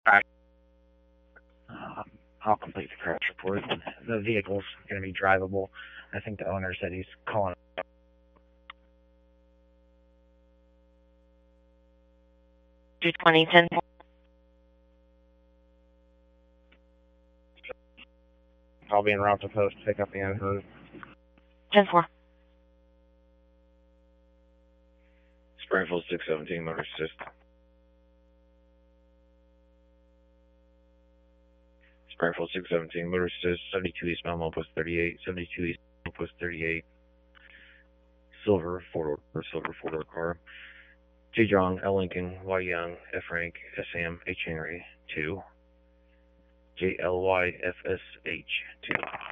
Alright. I'll complete the crash report. The vehicle's going to be drivable. I think the owner said he's calling. 220, 10. I'll be en route to post to pick up the unheard. 10-4. Springfield 617, motor assist. Springfield 617, motor assist, 72 East Malmo, post 38, 72 East Malmo, post 38. Silver, four-door car. J. John, L. Lincoln, Y. Young, F. Rank, S. Sam, H. Henry, 2. J. L. Y. F. S. H, 2.